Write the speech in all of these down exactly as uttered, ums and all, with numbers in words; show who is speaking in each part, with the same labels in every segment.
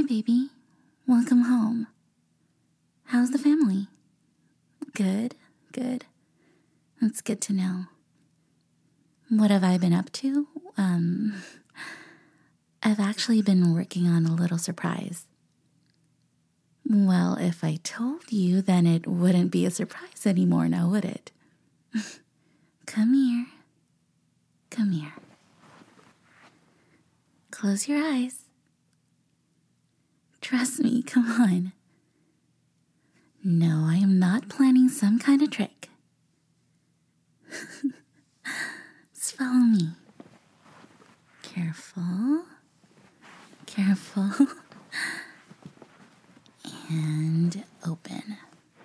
Speaker 1: baby. Welcome home. How's the family? Good, good. That's good to know. What have I been up to? Um, I've actually been working on a little surprise. Well, if I told you, then it wouldn't be a surprise anymore now, would it? Come here. Come here. Close your eyes. Trust me, come on. No, I am not planning some kind of trick. Just follow me. Careful. Careful. And open.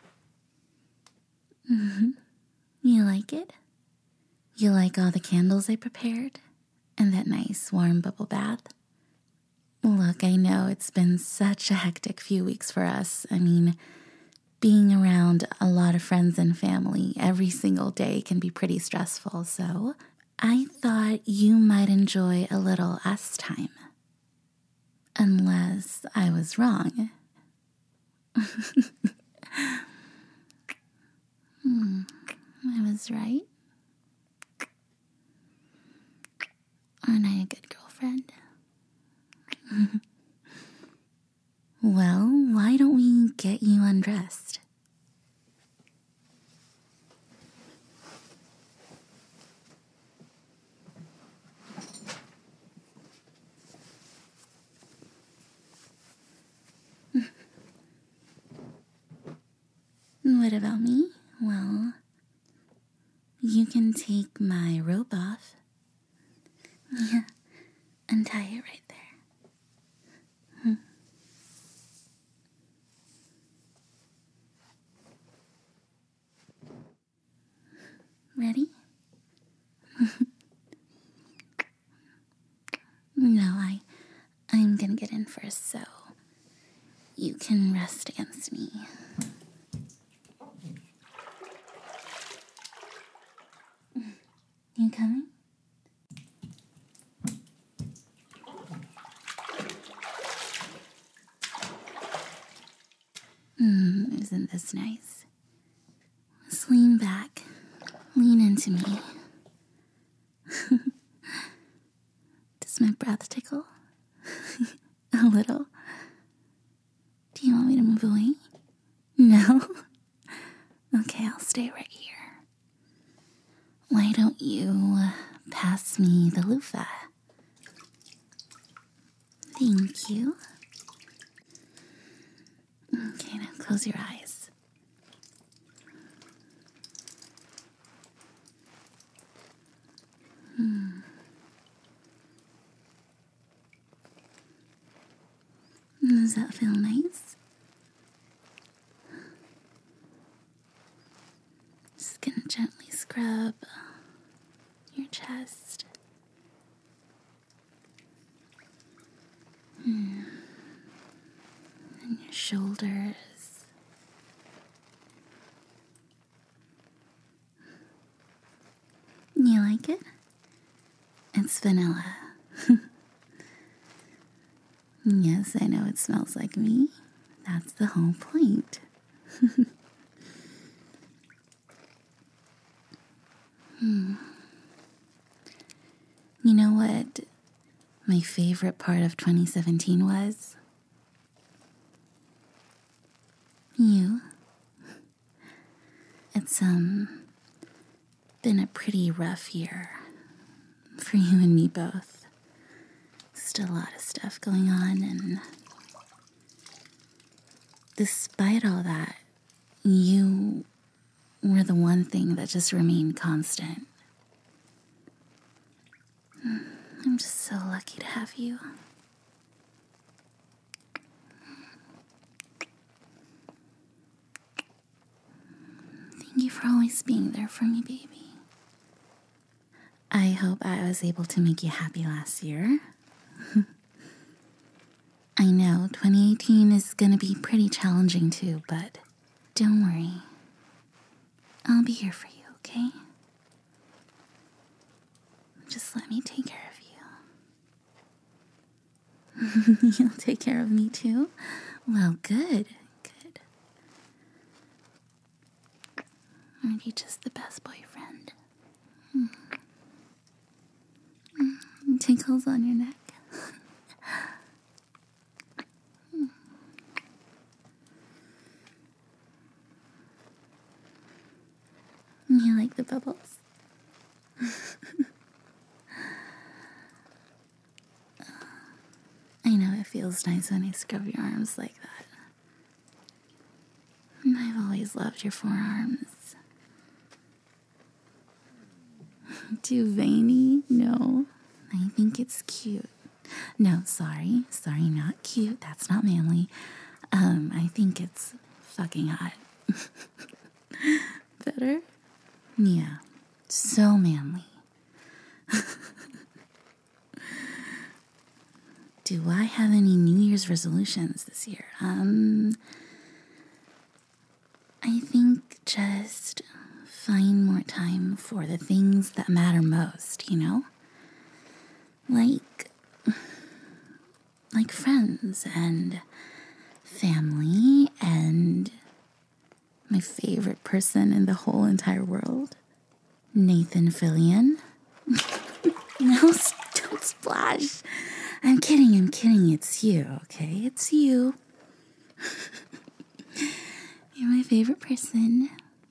Speaker 1: Mm-hmm. You like it? You like all the candles I prepared? And that nice warm bubble bath? Look, I know it's been such a hectic few weeks for us. I mean, being around a lot of friends and family every single day can be pretty stressful, so I thought you might enjoy a little us time. Unless I was wrong. hmm, I was right. Aren't I a good girlfriend? Well, why don't we get you undressed? What about me? Well, you can take my robe off. Yeah, untie it right there. Hmm. Ready? No, I, I'm gonna get in first, so you can rest against me. You coming? Mm, isn't this nice? Just lean back. Lean into me. Does my breath tickle? A little. Do you want me to move away? No? Okay, I'll stay right here. Why don't you pass me the loofah? Thank you. Okay, now close your eyes. Hmm. Does that feel nice? Just gonna gently scrub your chest. Hmm. And your shoulders. You like it? It's vanilla. Yes, I know it smells like me. That's the whole point. hmm. You know what my favorite part of twenty seventeen was? You. It's, um, been a pretty rough year for you and me both. Just a lot of stuff going on, and despite all that, you were the one thing that just remained constant. I'm just so lucky to have you. Thank you for always being there for me, baby. I hope I was able to make you happy last year. I know twenty eighteen is gonna be pretty challenging too, but don't worry. I'll be here for you, okay? Just let me take care of You'll take care of me too? Well, good, good. Aren't you just the best boyfriend? Mm. Mm. Tinkles on your neck. Mm. You like the bubbles? I know it feels nice when I scrub your arms like that. And I've always loved your forearms. Too veiny? No. I think it's cute. No, sorry. Sorry, not cute. That's not manly. Um, I think it's fucking hot. Better? Yeah. So manly. Do I have any New Year's resolutions this year? Um, I think just find more time for the things that matter most, you know? Like, like friends and family and my favorite person in the whole entire world, Nathan Fillion. No, don't splash. I'm kidding, I'm kidding. It's you, okay? It's you. You're my favorite person.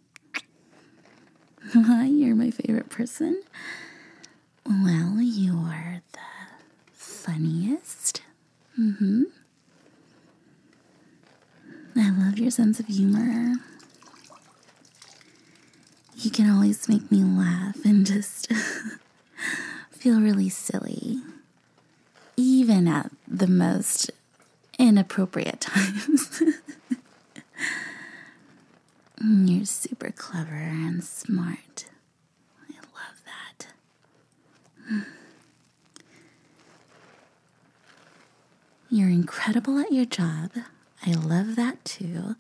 Speaker 1: Why you're my favorite person? Well, you're the funniest. Mm-hmm. I love your sense of humor. You can always make me laugh and just feel really silly. Even at the most inappropriate times. You're super clever and smart. I love that. You're incredible at your job. I love that too.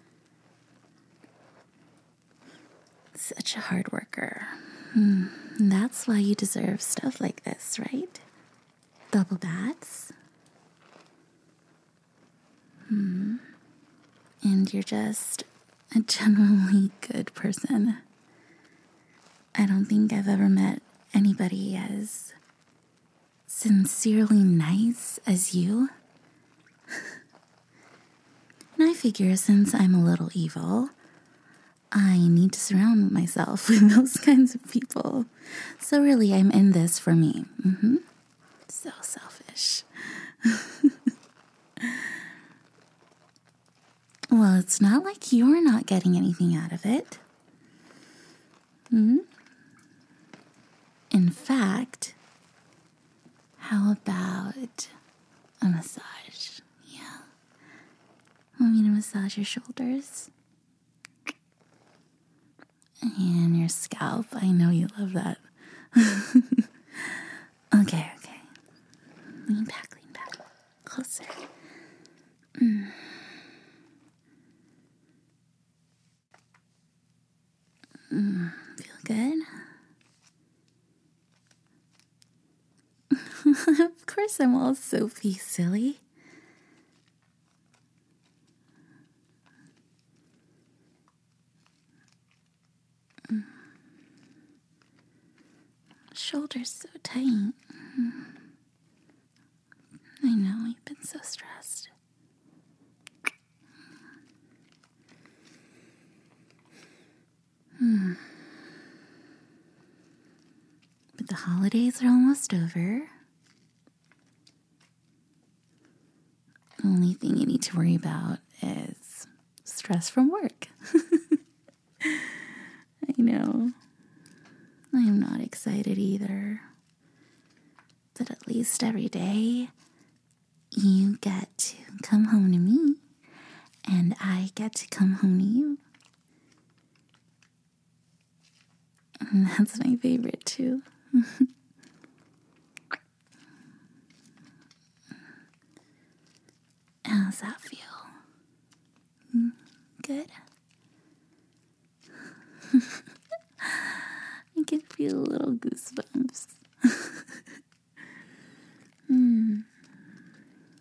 Speaker 1: Such a hard worker. That's why you deserve stuff like this, right? Double baths. Hmm. And you're just a genuinely good person. I don't think I've ever met anybody as sincerely nice as you. And I figure since I'm a little evil, I need to surround myself with those kinds of people. So really, I'm in this for me. Mm-hmm. So selfish. Well, it's not like you're not getting anything out of it. Hmm? In fact, how about a massage? Yeah. Want me to massage your shoulders? And your scalp. I know you love that. Okay, okay. Lean back, lean back. Closer. Mm. Mm. Feel good? Of course I'm all soapy, silly. Mm. Shoulders so tight. Mm. I know, you've been so stressed. Hmm. But the holidays are almost over. The only thing you need to worry about is stress from work. I know. I am not excited either. But at least every day, you get to come home to me, and I get to come home to you. And that's my favorite, too. How's that feel? Good? I can feel little goosebumps. mm.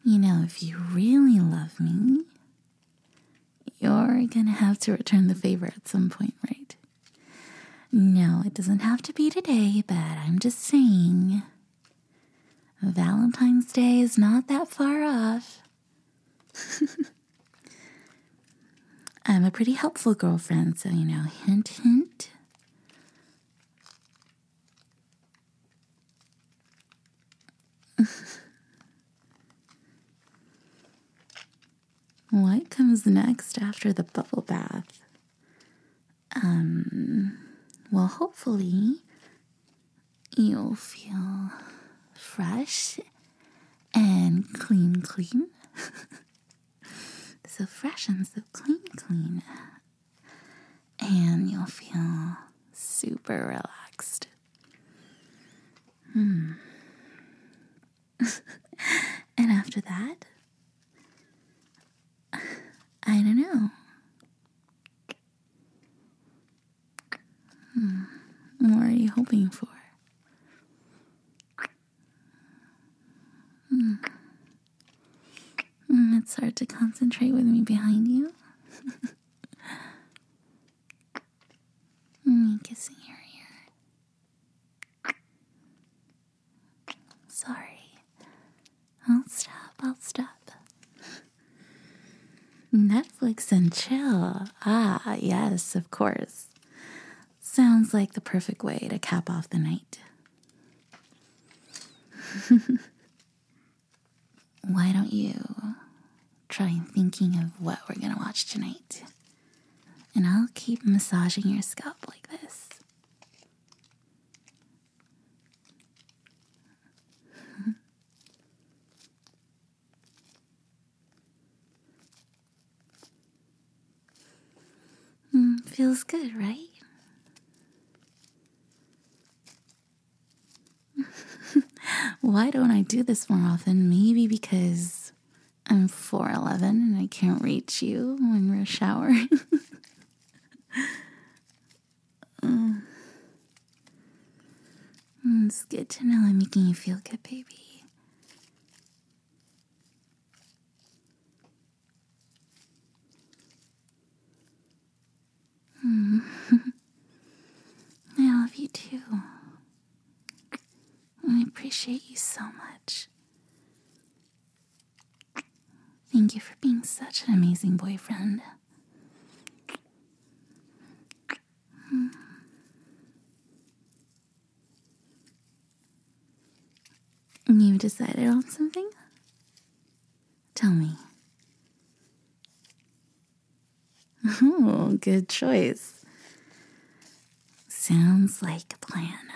Speaker 1: You know, if you really love me, you're gonna have to return the favor at some point, right? No, it doesn't have to be today, but I'm just saying Valentine's Day is not that far off. I'm a pretty helpful girlfriend, so you know, hint, hint. What comes next after the bubble bath? Um, well, hopefully you'll feel fresh and clean, clean. So fresh and so clean, clean. And you'll feel super relaxed. Hmm. And after that, I don't know. Hmm. What are you hoping for? Hmm. Hmm, it's hard to concentrate with me behind you. Me kissing your ear. Sorry. I'll stop, I'll stop. Netflix and chill. Ah, yes, of course. Sounds like the perfect way to cap off the night. Why don't you try thinking of what we're gonna watch tonight? And I'll keep massaging your scalp like this. Mm, feels good, right? Why don't I do this more often? Maybe because I'm four eleven and I can't reach you when we're showering. mm. It's good to know I'm making you feel good, baby. Mm. I love you too. I appreciate you so much. Thank you for being such an amazing boyfriend. Mm. You've decided on something? Tell me. Oh, good choice. Sounds like a plan.